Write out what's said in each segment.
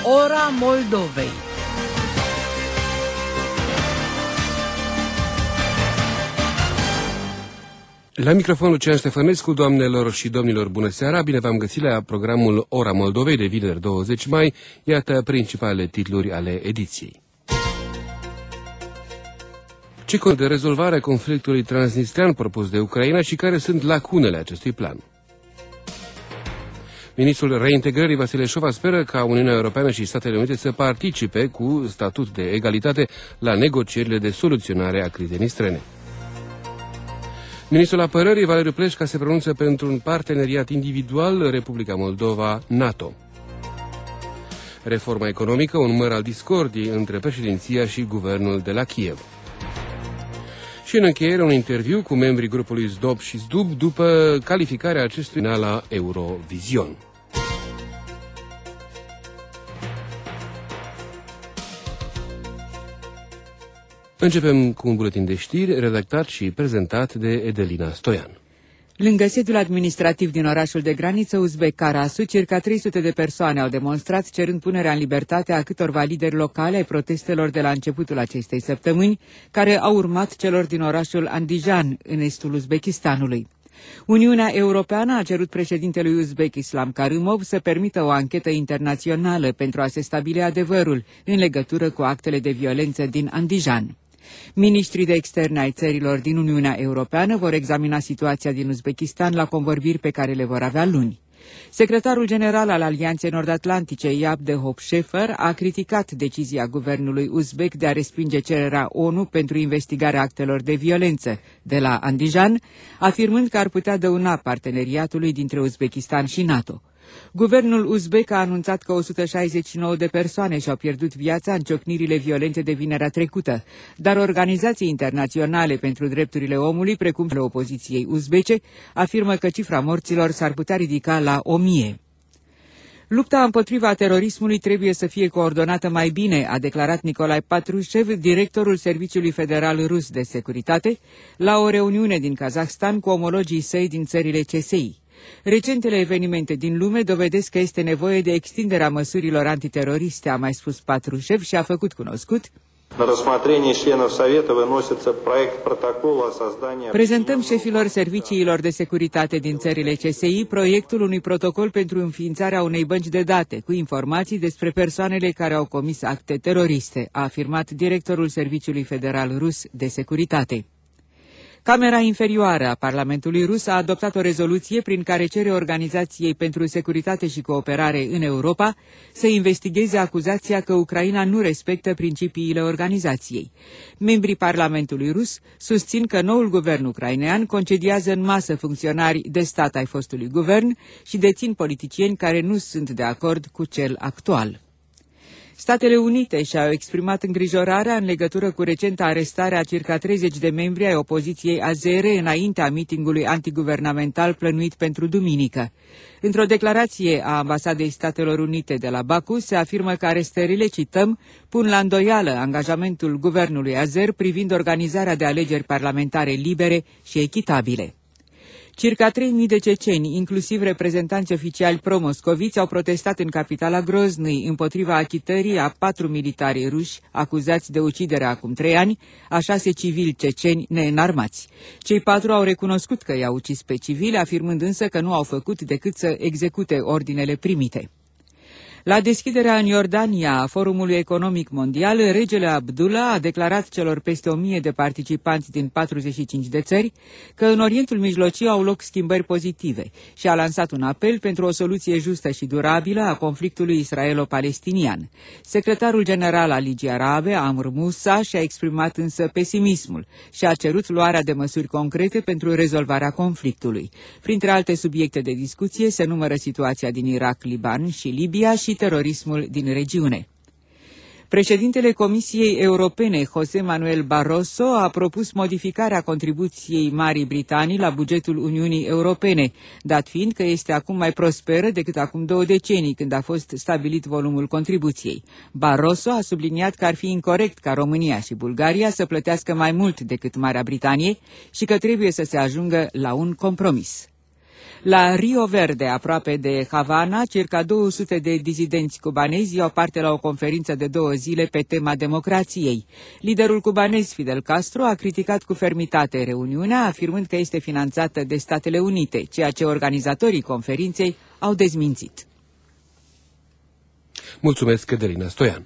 Ora Moldovei. La microfonul Lucian Ștefănescu, doamnelor și domnilor, bună seara, bine v-am găsit la programul Ora Moldovei de vineri 20 mai, iată principalele titluri ale ediției. Ce cont de rezolvarea conflictului transnistrian propus de Ucraina și care sunt lacunele acestui plan? Ministrul Reintegrării Vasile Șova speră ca Uniunea Europeană și Statele Unite să participe cu statut de egalitate la negocierile de soluționare a crizei nistrene. Ministrul Apărării Valeriu Pleșca se pronunță pentru un parteneriat individual Republica Moldova-NATO. Reforma economică, un număr al discordii între președinția și guvernul de la Kiev. Și în încheiere un interviu cu membrii grupului SDOB și SDUB după calificarea acestui la Eurovision. Începem cu un buletin de știri redactat și prezentat de Edelina Stoian. Lângă sediul administrativ din orașul de graniță uzbek Karasu, circa 300 de persoane au demonstrat cerând punerea în libertate a câtorva lideri locale ai protestelor de la începutul acestei săptămâni, care au urmat celor din orașul Andijan, în estul Uzbekistanului. Uniunea Europeană a cerut președintelui uzbek Islam Karımov să permită o anchetă internațională pentru a se stabili adevărul în legătură cu actele de violență din Andijan. Ministrii de externe ai țărilor din Uniunea Europeană vor examina situația din Uzbekistan la convorbiri pe care le vor avea luni. Secretarul general al Alianței Nord-Atlantice, Jaap de Hoop Scheffer, a criticat decizia guvernului uzbek de a respinge cererea ONU pentru investigarea actelor de violență de la Andijan, afirmând că ar putea dăuna parteneriatului dintre Uzbekistan și NATO. Guvernul uzbek a anunțat că 169 de persoane și-au pierdut viața în ciocnirile violente de vinerea trecută, dar organizații internaționale pentru drepturile omului, precum ale opoziției uzbece, afirmă că cifra morților s-ar putea ridica la 1000. Lupta împotriva terorismului trebuie să fie coordonată mai bine, a declarat Nicolae Patrushev, directorul Serviciului Federal Rus de Securitate, la o reuniune din Kazahstan cu omologii săi din țările CSI. Recentele evenimente din lume dovedesc că este nevoie de extinderea măsurilor antiteroriste, a mai spus Patrushev și a făcut cunoscut: prezentăm șefilor serviciilor de securitate din țările CSI proiectul unui protocol pentru înființarea unei bănci de date cu informații despre persoanele care au comis acte teroriste, a afirmat directorul Serviciului Federal Rus de Securitate. Camera inferioară a Parlamentului rus a adoptat o rezoluție prin care cere Organizației pentru Securitate și Cooperare în Europa să investigheze acuzația că Ucraina nu respectă principiile organizației. Membrii Parlamentului rus susțin că noul guvern ucrainean concediază în masă funcționari de stat ai fostului guvern și dețin politicieni care nu sunt de acord cu cel actual. Statele Unite și-au exprimat îngrijorarea în legătură cu recenta arestare a circa 30 de membri ai opoziției azere înaintea mitingului antiguvernamental plănuit pentru duminică. Într-o declarație a Ambasadei Statelor Unite de la Baku se afirmă că arestările, cităm, pun la îndoială angajamentul guvernului azer privind organizarea de alegeri parlamentare libere și echitabile. Circa 3.000 de ceceni, inclusiv reprezentanți oficiali pro-moscoviți, au protestat în capitala Groznui împotriva achitării a 4 militari ruși acuzați de ucidere acum 3 ani a 6 civili ceceni neînarmați. Cei 4 au recunoscut că i-au ucis pe civili, afirmând însă că nu au făcut decât să execute ordinele primite. La deschiderea în Iordania a Forumului Economic Mondial, regele Abdullah a declarat celor peste 1000 de participanți din 45 de țări că în Orientul Mijlociu au loc schimbări pozitive și a lansat un apel pentru o soluție justă și durabilă a conflictului israelo-palestinian. Secretarul general al Ligii Arabe, Amr Moussa, și-a exprimat însă pesimismul și a cerut luarea de măsuri concrete pentru rezolvarea conflictului. Printre alte subiecte de discuție se numără situația din Irak, Liban și Libia și terorismul din regiune. Președintele Comisiei Europene, José Manuel Barroso, a propus modificarea contribuției Marii Britanii la bugetul Uniunii Europene, dat fiind că este acum mai prosperă decât acum 2 decenii, când a fost stabilit volumul contribuției. Barroso a subliniat că ar fi incorect ca România și Bulgaria să plătească mai mult decât Marea Britanie și că trebuie să se ajungă la un compromis. La Rio Verde, aproape de Havana, circa 200 de dizidenți cubanezi iau parte la o conferință de 2 zile pe tema democrației. Liderul cubanez Fidel Castro a criticat cu fermitate reuniunea, afirmând că este finanțată de Statele Unite, ceea ce organizatorii conferinței au dezmințit. Mulțumesc, Cătălina Stoian.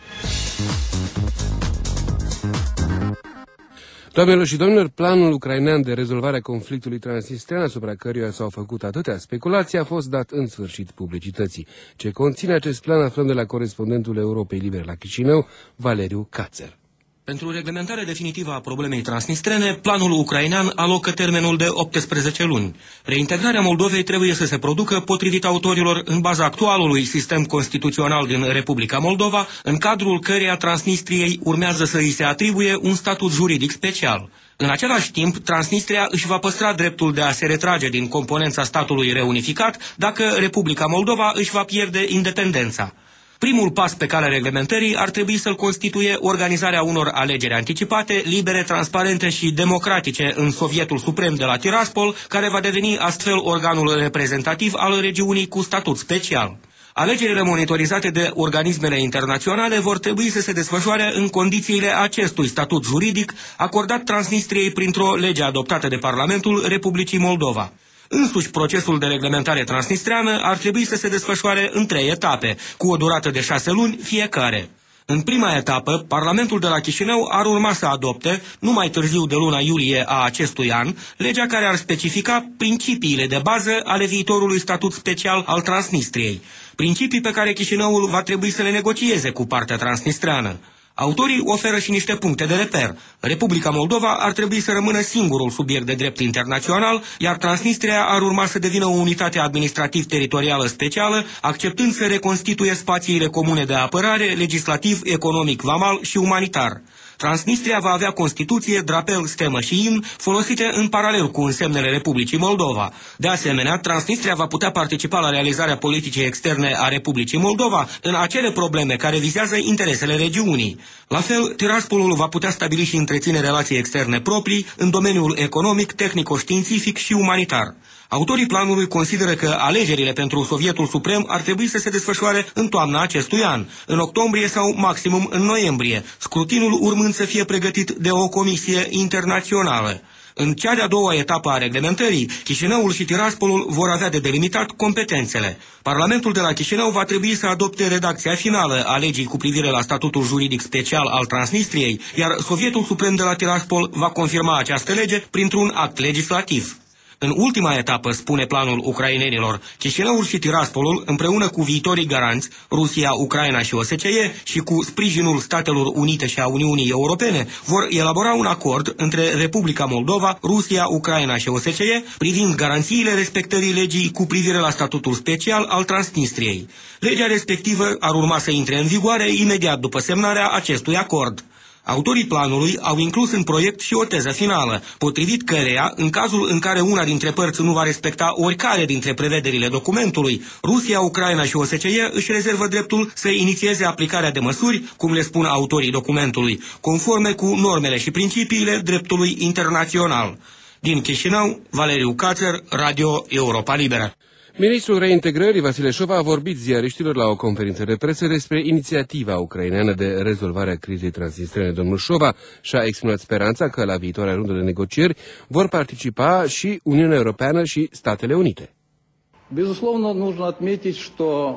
Doamnelor și domnilor, planul ucrainean de rezolvare a conflictului transnistrean, asupra căruia s-au făcut atâtea speculații, a fost dat în sfârșit publicității. Ce conține acest plan aflăm de la corespondentul Europei Libere la Chișinău, Valeriu Cațer. Pentru reglementarea definitivă a problemei transnistrene, planul ucrainean alocă termenul de 18 luni. Reintegrarea Moldovei trebuie să se producă, potrivit autorilor, în baza actualului sistem constituțional din Republica Moldova, în cadrul căreia Transnistriei urmează să îi se atribuie un statut juridic special. În același timp, Transnistria își va păstra dreptul de a se retrage din componența statului reunificat dacă Republica Moldova își va pierde independența. Primul pas pe calea reglementării ar trebui să-l constituie organizarea unor alegeri anticipate, libere, transparente și democratice în Sovietul Suprem de la Tiraspol, care va deveni astfel organul reprezentativ al regiunii cu statut special. Alegerile monitorizate de organismele internaționale vor trebui să se desfășoare în condițiile acestui statut juridic acordat Transnistriei printr-o lege adoptată de Parlamentul Republicii Moldova. Însuși, procesul de reglementare transnistreană ar trebui să se desfășoare în 3 etape, cu o durată de 6 luni fiecare. În prima etapă, Parlamentul de la Chișinău ar urma să adopte, nu mai târziu de luna iulie a acestui an, legea care ar specifica principiile de bază ale viitorului statut special al Transnistriei, principii pe care Chișinăul va trebui să le negocieze cu partea transnistreană. Autorii oferă și niște puncte de reper. Republica Moldova ar trebui să rămână singurul subiect de drept internațional, iar Transnistria ar urma să devină o unitate administrativ-teritorială specială, acceptând să reconstituie spațiile comune de apărare, legislativ, economic, vamal și umanitar. Transnistria va avea Constituție, drapel, stemă și imn, folosite în paralel cu însemnele Republicii Moldova. De asemenea, Transnistria va putea participa la realizarea politicii externe a Republicii Moldova în acele probleme care vizează interesele regiunii. La fel, Tiraspolul va putea stabili și întreține relații externe proprii în domeniul economic, tehnico-științific și umanitar. Autorii planului consideră că alegerile pentru Sovietul Suprem ar trebui să se desfășoare în toamna acestui an, în octombrie sau maximum în noiembrie, scrutinul urmând să fie pregătit de o comisie internațională. În cea de-a doua etapă a reglementării, Chișinăul și Tiraspolul vor avea de delimitat competențele. Parlamentul de la Chișinău va trebui să adopte redacția finală a legii cu privire la statutul juridic special al Transnistriei, iar Sovietul Suprem de la Tiraspol va confirma această lege printr-un act legislativ. În ultima etapă, spune planul ucrainenilor, Chișinăul și Tiraspolul, împreună cu viitorii garanți, Rusia, Ucraina și OSCE, și cu sprijinul Statelor Unite și a Uniunii Europene, vor elabora un acord între Republica Moldova, Rusia, Ucraina și OSCE privind garanțiile respectării legii cu privire la statutul special al Transnistriei. Legea respectivă ar urma să intre în vigoare imediat după semnarea acestui acord. Autorii planului au inclus în proiect și o teză finală, potrivit căreia, în cazul în care una dintre părți nu va respecta oricare dintre prevederile documentului, Rusia, Ucraina și OSCE își rezervă dreptul să inițieze aplicarea de măsuri, cum le spun autorii documentului, conforme cu normele și principiile dreptului internațional. Din Chișinău, Valeriu Cațer, Radio Europa Liberă. Ministrul reintegrării, Vasile Șova, a vorbit ziariștilor la o conferință de presă despre inițiativa ucraineană de rezolvare a crizei transnistrene. Domnul Șova și-a exprimat speranța că la viitoarea rundă de negocieri vor participa și Uniunea Europeană și Statele Unite. Безусловно, нужно отметить, что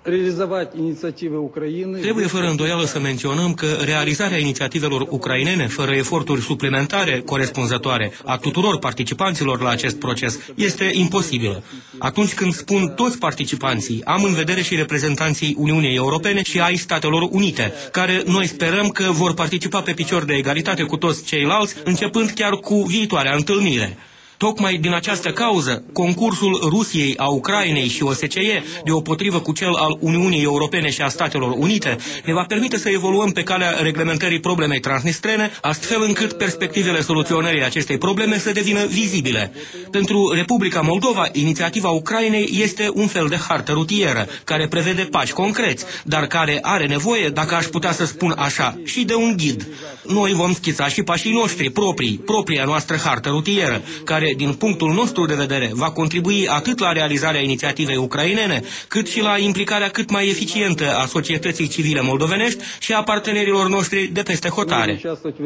trebuie fără îndoială să menționăm că realizarea inițiativelor ucrainene fără eforturi suplimentare corespunzătoare a tuturor participanților la acest proces este imposibilă. Atunci când spun toți participanții, am în vedere și reprezentanții Uniunii Europene și ai Statelor Unite, care noi sperăm că vor participa pe picior de egalitate cu toți ceilalți, începând chiar cu viitoarea întâlnire. Tocmai din această cauză, concursul Rusiei, a Ucrainei și OSCE, deopotrivă cu cel al Uniunii Europene și a Statelor Unite, ne va permite să evoluăm pe calea reglementării problemei transnistrene, astfel încât perspectivele soluționării acestei probleme să devină vizibile. Pentru Republica Moldova, inițiativa Ucrainei este un fel de hartă rutieră, care prevede pași concreți, dar care are nevoie, dacă aș putea să spun așa, și de un ghid. Noi vom schița și pașii noștri propria noastră hartă rutieră, care care, din punctul nostru de vedere, va contribui atât la realizarea inițiativei ucrainene, cât și la implicarea cât mai eficientă a societății civile moldovenești și a partenerilor noștri de peste hotare.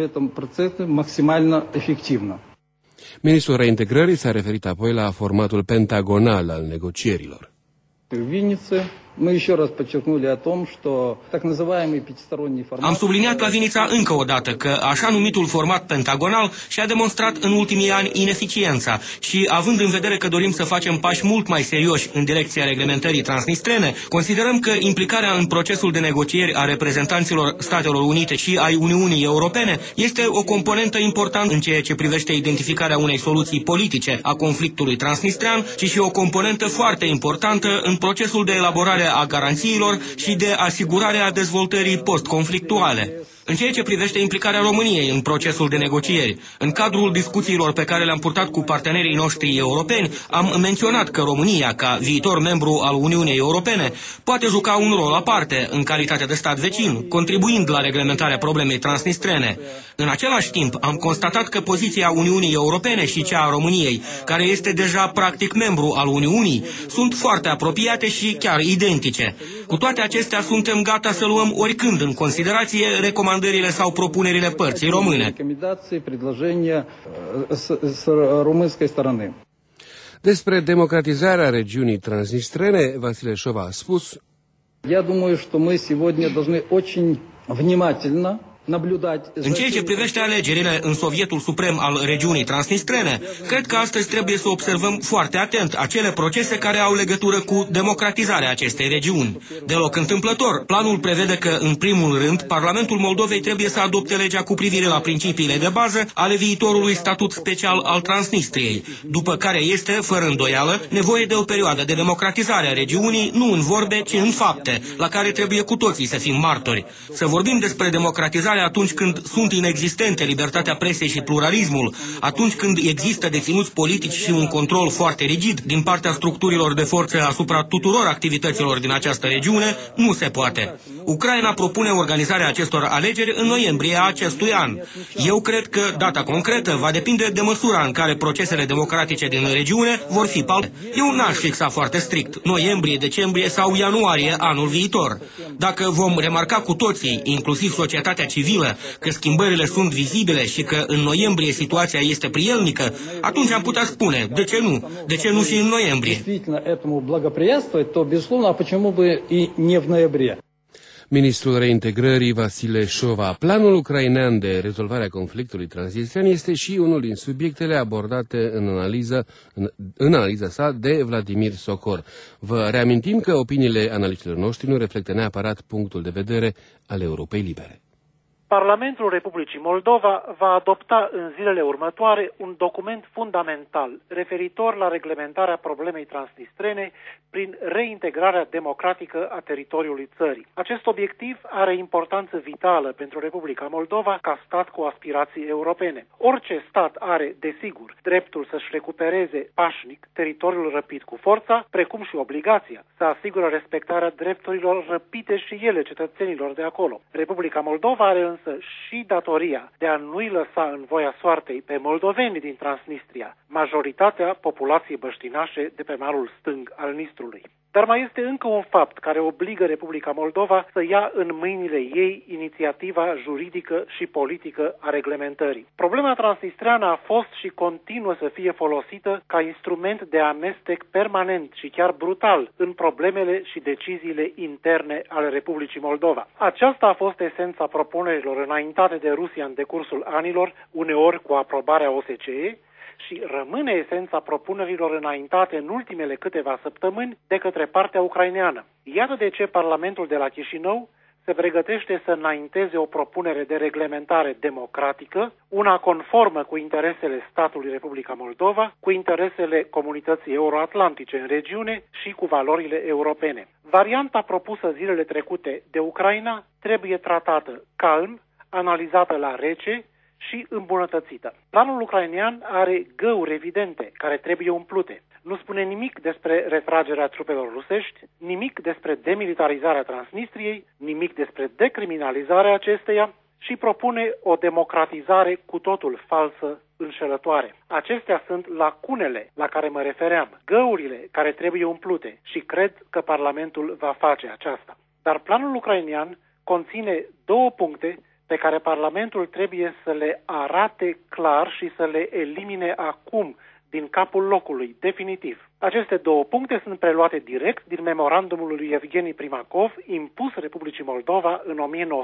Ministrul reintegrării s-a referit apoi la formatul pentagonal al negocierilor. Am subliniat la Vinița încă o dată că așa numitul format pentagonal și-a demonstrat în ultimii ani ineficiența și, având în vedere că dorim să facem pași mult mai serioși în direcția reglementării transnistrene, considerăm că implicarea în procesul de negocieri a reprezentanților Statelor Unite și ai Uniunii Europene este o componentă importantă în ceea ce privește identificarea unei soluții politice a conflictului transnistrean, ci și o componentă foarte importantă în procesul de elaborare a garanțiilor și de asigurare a dezvoltării post-conflictuale. În ceea ce privește implicarea României în procesul de negocieri, în cadrul discuțiilor pe care le-am purtat cu partenerii noștri europeni, am menționat că România, ca viitor membru al Uniunii Europene, poate juca un rol aparte în calitate de stat vecin, contribuind la reglementarea problemei transnistrene. În același timp, am constatat că poziția Uniunii Europene și cea a României, care este deja practic membru al Uniunii, sunt foarte apropiate și chiar identice. Cu toate acestea, suntem gata să luăm oricând în considerație recomandările sau propunerile părții române. Despre democratizarea regiunii transnistrene, Vasile Șova a spus: Я думаю, что мы сегодня должны очень внимательно În ceea ce privește alegerile în Sovietul Suprem al regiunii transnistrene, cred că astăzi trebuie să observăm foarte atent acele procese care au legătură cu democratizarea acestei regiuni. Deloc întâmplător, planul prevede că, în primul rând, Parlamentul Moldovei trebuie să adopte legea cu privire la principiile de bază ale viitorului statut special al Transnistriei, după care este, fără îndoială, nevoie de o perioadă de democratizare a regiunii, nu în vorbe, ci în fapte, la care trebuie cu toții să fim martori. Să vorbim despre democratizare atunci când sunt inexistente libertatea presei și pluralismul, atunci când există deținuți politici și un control foarte rigid din partea structurilor de forță asupra tuturor activităților din această regiune, nu se poate. Ucraina propune organizarea acestor alegeri în noiembrie a acestui an. Eu cred că data concretă va depinde de măsura în care procesele democratice din regiune vor fi palpate. Eu n-aș fixa foarte strict noiembrie, decembrie sau ianuarie anul viitor. Dacă vom remarca cu toții, inclusiv societatea civilă, că schimbările sunt vizibile și că în noiembrie situația este prielnică, atunci am putea spune, de ce nu? De ce nu și în noiembrie? Ministrul reintegrării Vasile Șova. Planul ucrainean de rezolvare a conflictului transnistrian este și unul din subiectele abordate în analiza sa de Vladimir Sokor. Vă reamintim că opiniile analiștilor noștri nu reflectă neapărat punctul de vedere al Europei Libere. Parlamentul Republicii Moldova va adopta în zilele următoare un document fundamental referitor la reglementarea problemei transnistrene prin reintegrarea democratică a teritoriului țării. Acest obiectiv are importanță vitală pentru Republica Moldova ca stat cu aspirații europene. Orice stat are, desigur, dreptul să-și recupereze pașnic teritoriul răpit cu forța, precum și obligația să asigură respectarea drepturilor răpite și ele cetățenilor de acolo. Republica Moldova are însă și datoria de a nu-i lăsa în voia soartei pe moldoveni din Transnistria, majoritatea populației băștinașe de pe malul stâng al Nistrului. Dar mai este încă un fapt care obligă Republica Moldova să ia în mâinile ei inițiativa juridică și politică a reglementării. Problema transnistreană a fost și continuă să fie folosită ca instrument de amestec permanent și chiar brutal în problemele și deciziile interne ale Republicii Moldova. Aceasta a fost esența propunerilor înaintate de Rusia în decursul anilor, uneori cu aprobarea OSCE, și rămâne esența propunerilor înaintate în ultimele câteva săptămâni de către partea ucraineană. Iată de ce Parlamentul de la Chișinău se pregătește să înainteze o propunere de reglementare democratică, una conformă cu interesele statului Republica Moldova, cu interesele comunității euroatlantice în regiune și cu valorile europene. Varianta propusă zilele trecute de Ucraina trebuie tratată calm, analizată la rece și îmbunătățită. Planul ucrainean are găuri evidente care trebuie umplute. Nu spune nimic despre retragerea trupelor rusești, nimic despre demilitarizarea Transnistriei, nimic despre decriminalizarea acesteia și propune o democratizare cu totul falsă înșelătoare. Acestea sunt lacunele la care mă refeream, găurile care trebuie umplute și cred că Parlamentul va face aceasta. Dar planul ucrainean conține 2 puncte pe care Parlamentul trebuie să le arate clar și să le elimine acum din capul locului, definitiv. Aceste 2 puncte sunt preluate direct din memorandumul lui Evgeni Primakov, impus Republicii Moldova în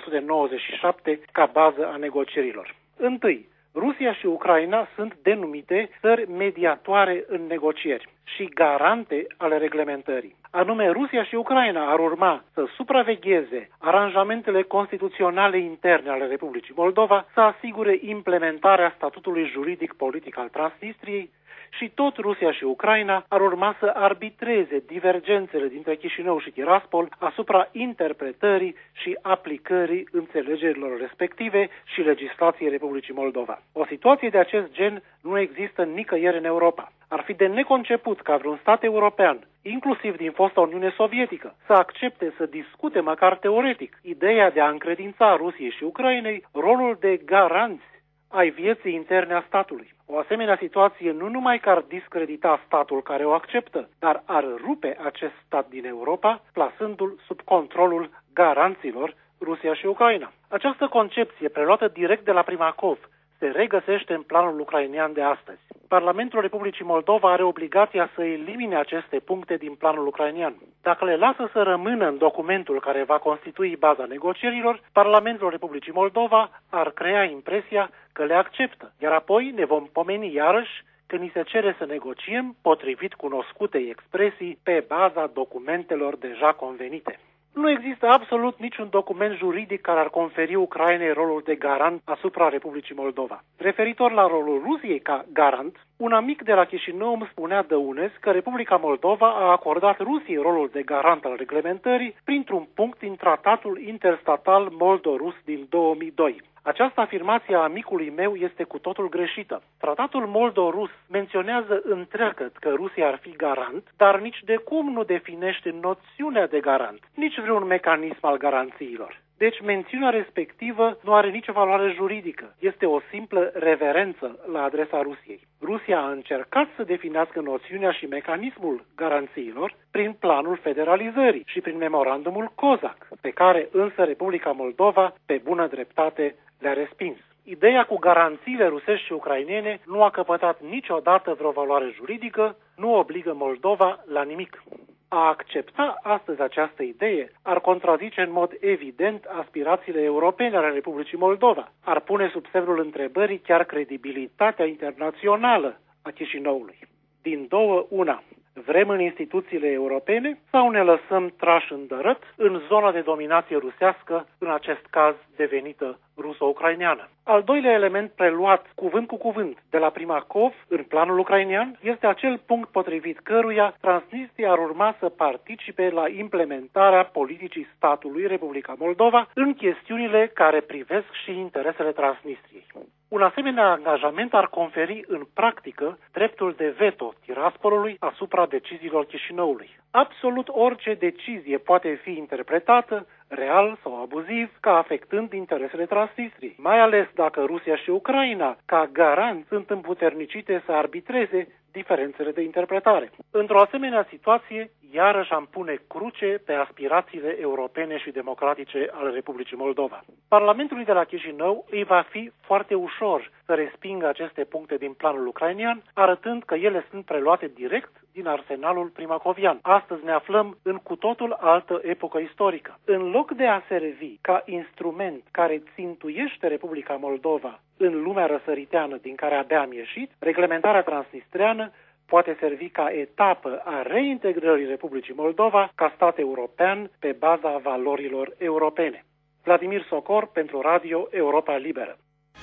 1997 ca bază a negocierilor. Întâi, Rusia și Ucraina sunt denumite țări mediatoare în negocieri și garante ale reglementării. Anume, Rusia și Ucraina ar urma să supravegheze aranjamentele constituționale interne ale Republicii Moldova, să asigure implementarea statutului juridic-politic al Transnistriei și tot Rusia și Ucraina ar urma să arbitreze divergențele dintre Chișinău și Tiraspol asupra interpretării și aplicării înțelegerilor respective și legislației Republicii Moldova. O situație de acest gen nu există nicăieri în Europa. Ar fi de neconceput ca vreun stat european, inclusiv din fosta Uniune Sovietică, să accepte să discute măcar teoretic ideea de a încredința Rusiei și Ucrainei rolul de garanți ai vieții interne a statului. O asemenea situație nu numai că ar discredita statul care o acceptă, dar ar rupe acest stat din Europa, plasându-l sub controlul garanților Rusia și Ucraina. Această concepție, preluată direct de la Primakov, se regăsește în planul ucrainean de astăzi. Parlamentul Republicii Moldova are obligația să elimine aceste puncte din planul ucrainean. Dacă le lasă să rămână în documentul care va constitui baza negocierilor, Parlamentul Republicii Moldova ar crea impresia că le acceptă, iar apoi ne vom pomeni iarăși că ni se cere să negociem potrivit cunoscutei expresii pe baza documentelor deja convenite. Nu există absolut niciun document juridic care ar conferi Ucrainei rolul de garant asupra Republicii Moldova. Referitor la rolul Rusiei ca garant, un amic de la Chișinău îmi spunea dăunez că Republica Moldova a acordat Rusiei rolul de garant al reglementării printr-un punct din tratatul interstatal moldo-rus din 2002. Această afirmație a amicului meu este cu totul greșită. Tratatul moldo-rus menționează întreagăt că Rusia ar fi garant, dar nici de cum nu definește noțiunea de garant, nici vreun mecanism al garanțiilor. Deci mențiunea respectivă nu are nicio valoare juridică. Este o simplă reverență la adresa Rusiei. Rusia a încercat să definească noțiunea și mecanismul garanțiilor prin planul federalizării și prin memorandumul COSAC, pe care însă Republica Moldova, pe bună dreptate, le-a respins. Ideea cu garanțiile rusești și ucrainene nu a căpătat niciodată vreo valoare juridică, nu obligă Moldova la nimic. A accepta astăzi această idee ar contrazice în mod evident aspirațiile europene ale Republicii Moldova, ar pune sub semnul întrebării chiar credibilitatea internațională a Chișinăului. Din două, una. Vrem în instituțiile europene sau ne lăsăm trași în dărât în zona de dominație rusească, în acest caz devenită ruso-ucraineană? Al doilea element preluat cuvânt cu cuvânt de la Primakov în planul ucrainean este acel punct potrivit căruia Transnistria ar urma să participe la implementarea politicii statului Republica Moldova în chestiunile care privesc și interesele Transnistriei. Un asemenea angajament ar conferi în practică dreptul de veto Tiraspolului asupra deciziilor Chișinăului. Absolut orice decizie poate fi interpretată, real sau abuziv, ca afectând interesele Transnistriei, mai ales dacă Rusia și Ucraina, ca garant, sunt împuternicite să arbitreze diferențele de interpretare. Într-o asemenea situație, iarăși am pune cruce pe aspirațiile europene și democratice ale Republicii Moldova. Parlamentului de la Chișinău îi va fi foarte ușor să respingă aceste puncte din planul ucrainean, arătând că ele sunt preluate direct din arsenalul primacovian. Astăzi ne aflăm în cu totul altă epocă istorică. În loc de a servi ca instrument care țintuiește Republica Moldova în lumea răsăriteană din care abia am ieșit, reglementarea transnistreană poate servi ca etapă a reintegrării Republicii Moldova ca stat european pe baza valorilor europene. Vladimir Socor pentru Radio Europa Liberă.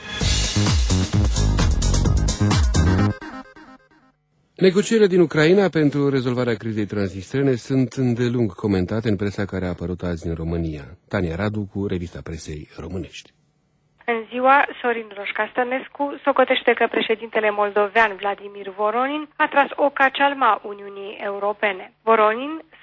Negocierile din Ucraina pentru rezolvarea crizei transnistrene sunt îndelung comentate în presa care a apărut azi în România. Tania Radu cu Revista Presei Românești. În ziua, Sorin Roșca Stănescu socotește că președintele moldovean Vladimir Voronin a tras o cacealma Uniunii Europene. Voronin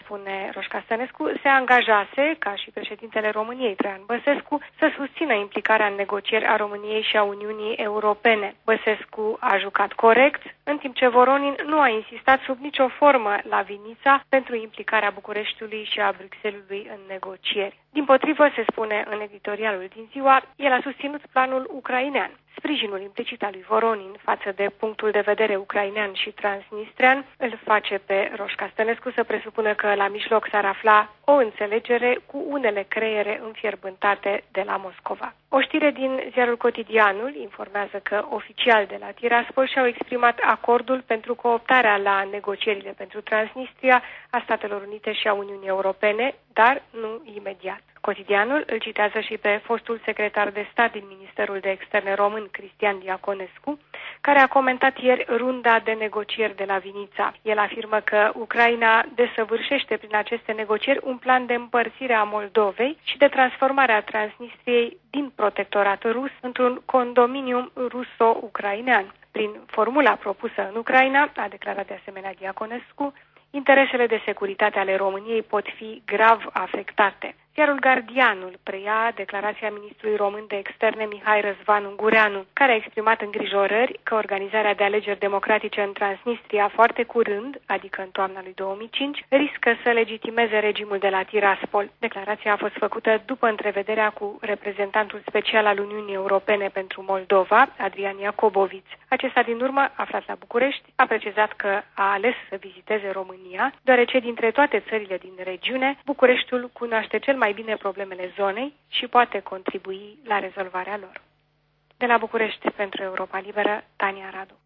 spune Roșca Stănescu, se angajase, ca și președintele României, Traian Băsescu, să susțină implicarea în negocieri a României și a Uniunii Europene. Băsescu a jucat corect, în timp ce Voronin nu a insistat sub nicio formă la Vinița pentru implicarea Bucureștiului și a Bruxellesului în negocieri. Dimpotrivă, se spune în editorialul din Ziua, el a susținut planul ucrainean. Sprijinul implicit al lui Voronin față de punctul de vedere ucrainean și transnistrean îl face pe Roșca Stănescu să presupună că la mijloc s-ar afla o înțelegere cu unele creiere înfierbântate de la Moscova. O știre din ziarul Cotidianul informează că oficiali de la Tiraspol și-au exprimat acordul pentru cooptarea la negocierile pentru Transnistria a Statelor Unite și a Uniunii Europene, dar nu imediat. Cotidianul îl citează și pe fostul secretar de stat din Ministerul de Externe român, Cristian Diaconescu, care a comentat ieri runda de negocieri de la Vinița. El afirmă că Ucraina desăvârșește prin aceste negocieri un plan de împărțire a Moldovei și de transformare a Transnistriei din protectorat rus într-un condominium ruso-ucrainean. Prin formula propusă în Ucraina, a declarat de asemenea Diaconescu, interesele de securitate ale României pot fi grav afectate. Ziarul Guardianul preia declarația ministrului român de externe Mihai Răzvan Ungureanu, care a exprimat îngrijorări că organizarea de alegeri democratice în Transnistria foarte curând, adică în toamna lui 2005, riscă să legitimeze regimul de la Tiraspol. Declarația a fost făcută după întrevederea cu reprezentantul special al Uniunii Europene pentru Moldova, Adrian Iacoboviț. Acesta, din urmă, aflat la București, a precizat că a ales să viziteze România, deoarece dintre toate țările din regiune, Bucureștiul cunoaște cel mai bine problemele zonei și poate contribui la rezolvarea lor. De la București pentru Europa Liberă, Tania Radu.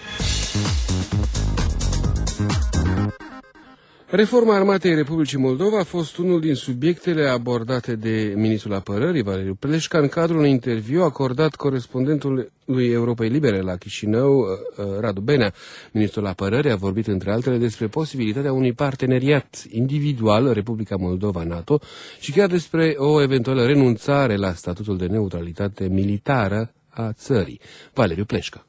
Reforma Armatei Republicii Moldova a fost unul din subiectele abordate de ministrul apărării, Valeriu Pleșca, în cadrul unui interviu acordat corespondentului Europei Libere la Chișinău, Radu Benea. Ministrul apărării a vorbit, între altele, despre posibilitatea unui parteneriat individual Republica Moldova-NATO și chiar despre o eventuală renunțare la statutul de neutralitate militară a țării. Valeriu Pleșca.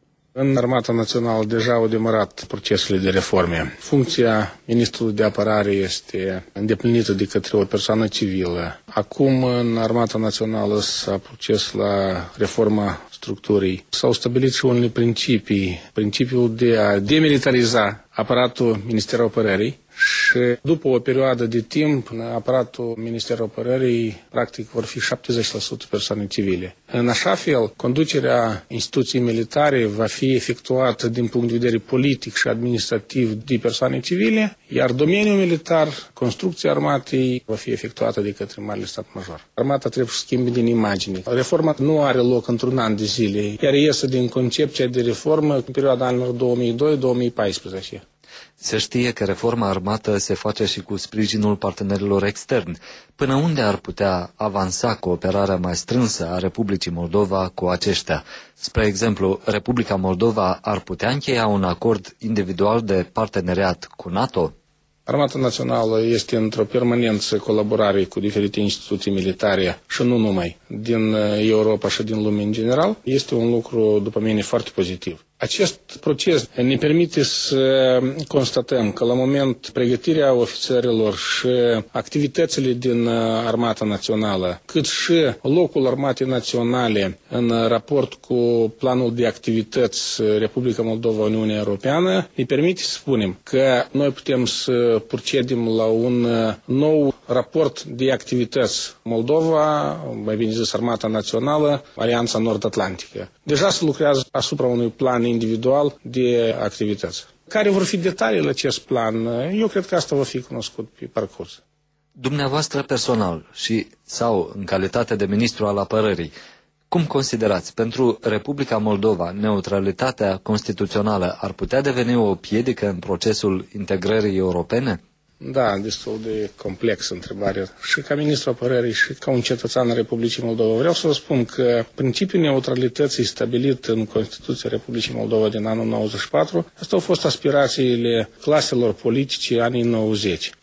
În Armata Națională deja au demarat procesele de reforme. Funcția ministrului de apărare este îndeplinită de către o persoană civilă. Acum, în Armata Națională s-a proces la reforma structurii. S-au stabilit și unele principii. Principiul de a demilitariza aparatul Ministerului Apărării și după o perioadă de timp, aparatul Ministerului Apărării practic vor fi 70% persoane civile. În așa fel, conducerea instituției militare va fi efectuată din punct de vedere politic și administrativ de persoane civile, iar domeniul militar, construcția armatei, va fi efectuată de către Marele Stat Major. Armata trebuie să schimbe din imagine. Reforma nu are loc într-un an de zile, iar iese din concepția de reformă în perioada anilor 2002-2014. Se știe că reforma armată se face și cu sprijinul partenerilor externi. Până unde ar putea avansa cooperarea mai strânsă a Republicii Moldova cu aceștia? Spre exemplu, Republica Moldova ar putea încheia un acord individual de parteneriat cu NATO? Armata Națională este într-o permanență colaborare cu diferite instituții militare și nu numai din Europa și din lume în general. Este un lucru, după mine, foarte pozitiv. Acest proces ne permite să constatăm că la moment pregătirea ofițerilor și activitățile din Armata Națională, cât și locul Armatei Naționale în raport cu planul de activități Republica Moldova-Uniunea Europeană, ne permite să spunem că noi putem să procedem la un nou raport de activități Moldova, mai bine zis Armata Națională, Alianța Nord-Atlantică. Deja se lucrează asupra unui plan individual de activități. Care vor fi detaliile acest plan? Eu cred că asta va fi cunoscut pe parcurs. Dumneavoastră personal sau în calitate de ministru al apărării, cum considerați, pentru Republica Moldova, neutralitatea constituțională ar putea deveni o piedică în procesul integrării europene? Da, destul de complexă întrebare. Și ca ministru apărării și ca un cetățean al Republicii Moldova vreau să vă spun că principiul neutralității stabilit în Constituția Republicii Moldova din anul 94, astea au fost aspirațiile claselor politice anii 90.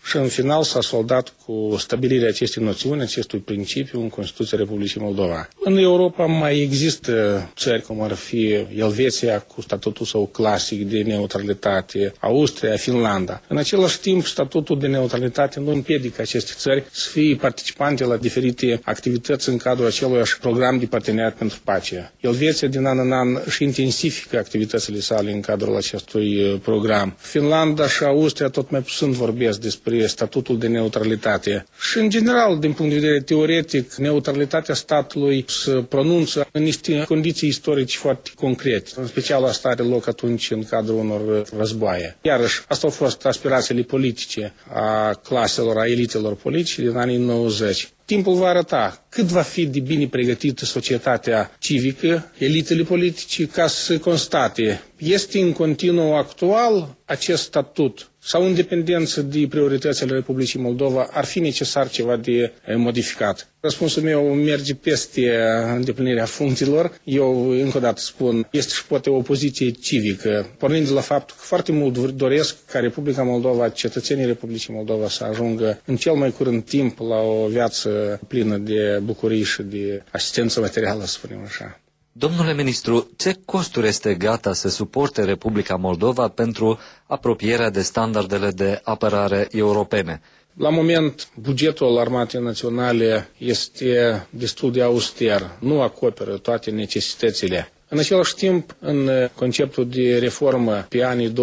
Și în final s-a soldat cu stabilirea acestei noțiuni, acestui principiu în Constituția Republicii Moldova. În Europa mai există țări cum ar fi Elveția cu statutul său clasic de neutralitate, Austria, Finlanda. În același timp, statutul de neutralitate nu împiedică aceste țări să fie participante la diferite activități în cadrul aceluiași program de parteneriat pentru pace. Elveția din an în an își intensifică activitățile sale în cadrul acestui program. Finlanda și Austria tot mai puțin vorbesc despre statutul de neutralitate. Și în general, din punct de vedere teoretic, neutralitatea statului se pronunță în niște condiții istorice foarte concrete. În special asta are loc atunci în cadrul unor războaie. Iarăși, asta au fost aspirațiile politice a claselor, a elitelor politice din anii 90. Timpul va arăta cât va fi de bine pregătită societatea civică, elitele politice, ca să constate este în continuu actual acest statut sau în dependență de prioritățile Republicii Moldova ar fi necesar ceva de modificat. Răspunsul meu merge peste îndeplinirea funcțiilor. Eu, încă o dată spun, este și poate o poziție civică, pornind de la faptul că foarte mult doresc ca Republica Moldova, cetățenii Republicii Moldova să ajungă în cel mai curând timp la o viață plină de bucurii și de asistență materială, să spunem așa. Domnule ministru, ce costuri este gata să suporte Republica Moldova pentru apropierea de standardele de apărare europene? La moment, bugetul Armatei Naționale este destul de auster, nu acoperă toate necesitățile. În același timp, în conceptul de reformă pe anii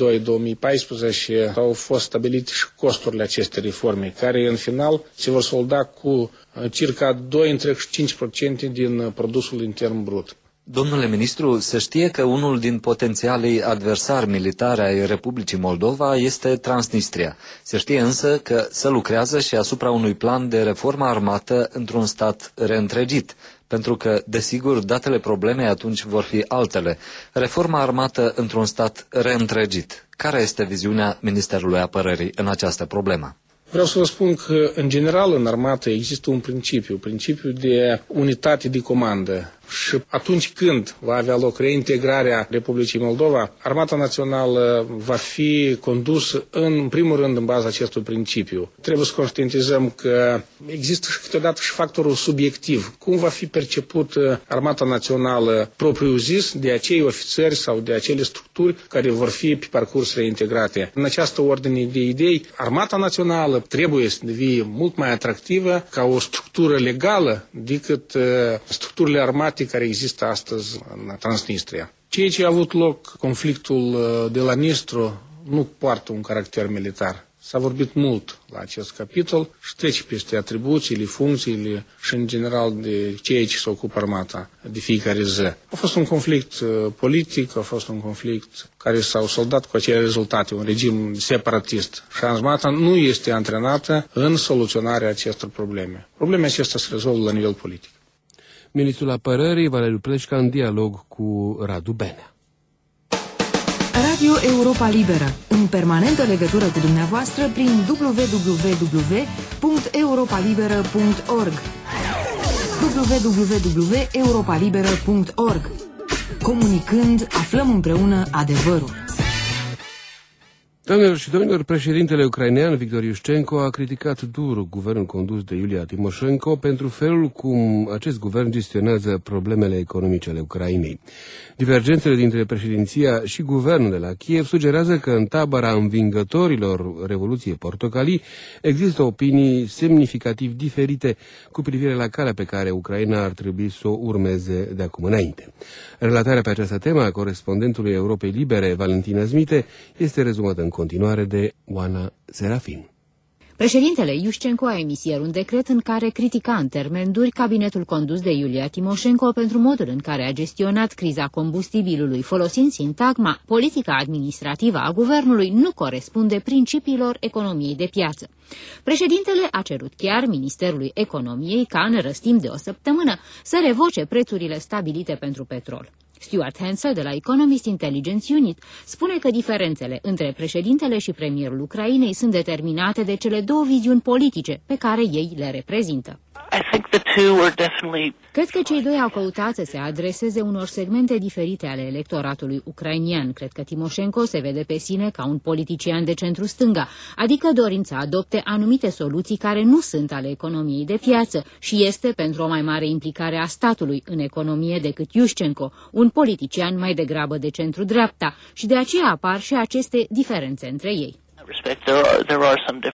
2002-2014 au fost stabilite și costurile acestei reforme, care în final se vor solda cu circa 2,5% din produsul intern brut. Domnule ministru, se știe că unul din potențialii adversari militari ai Republicii Moldova este Transnistria. Se știe însă că se lucrează și asupra unui plan de reformă armată într-un stat reîntregit, pentru că, desigur, datele problemei atunci vor fi altele. Reforma armată într-un stat reîntregit. Care este viziunea Ministerului Apărării în această problemă? Vreau să vă spun că, în general, în armată există un principiu de unitate de comandă. Și atunci când va avea loc reintegrarea Republicii Moldova, Armata Națională va fi condusă în primul rând în baza acestui principiu. Trebuie să conștientizăm că există și câteodată și factorul subiectiv. Cum va fi percepută Armata Națională propriu-zis de acei ofițeri sau de acele structuri care vor fi pe parcurs reintegrate. În această ordine de idei, Armata Națională trebuie să devină mult mai atractivă ca o structură legală decât structurile armate care există astăzi în Transnistria. Ceea ce a avut loc, conflictul de la Nistru, nu poartă un caracter militar. S-a vorbit mult la acest capitol și trece peste atribuțiile, funcțiile și în general de ceea ce se ocupă armata de fiecare zi. A fost un conflict politic, a fost un conflict care s-au soldat cu acele rezultate, un regim separatist. Și armata nu este antrenată în soluționarea acestor probleme. Problemele acestea se rezolvă la nivel politic. Ministrul Apărării, Valeriu Pleșca, în dialog cu Radu Benea. Radio Europa Liberă, în permanentă legătură cu dumneavoastră prin www.europalibera.org www.europalibera.org. Comunicând, aflăm împreună adevărul. Doamnelor și domnilor, președintele ucrainean Victor Iușcenko a criticat dur guvernul condus de Iulia Timoșenko pentru felul cum acest guvern gestionează problemele economice ale Ucrainei. Divergențele dintre președinția și guvernul de la Kiev sugerează că în tabăra învingătorilor Revoluției Portocalii există opinii semnificativ diferite cu privire la calea pe care Ucraina ar trebui să o urmeze de acum înainte. Relatarea pe această temă a corespondentului Europei Libere, Valentina Zmite, este rezumată în continuare de Oana Serafin. Președintele Iușcenko a emis ieri un decret în care critica în termeni duri cabinetul condus de Iulia Timoșenko pentru modul în care a gestionat criza combustibilului, folosind sintagma politica administrativă a guvernului nu corespunde principiilor economiei de piață. Președintele a cerut chiar Ministerului Economiei ca în răstimp de o săptămână să revoce prețurile stabilite pentru petrol. Stuart Hansel de la Economist Intelligence Unit spune că diferențele între președintele și premierul Ucrainei sunt determinate de cele două viziuni politice pe care ei le reprezintă. Cred că cei doi au căutat să se adreseze unor segmente diferite ale electoratului ucrainian. Cred că Timoșenko se vede pe sine ca un politician de centru-stânga, adică dorind să adopte anumite soluții care nu sunt ale economiei de piață și este pentru o mai mare implicare a statului în economie decât Iușcenko, un politician mai degrabă de centru-dreapta, și de aceea apar și aceste diferențe între ei.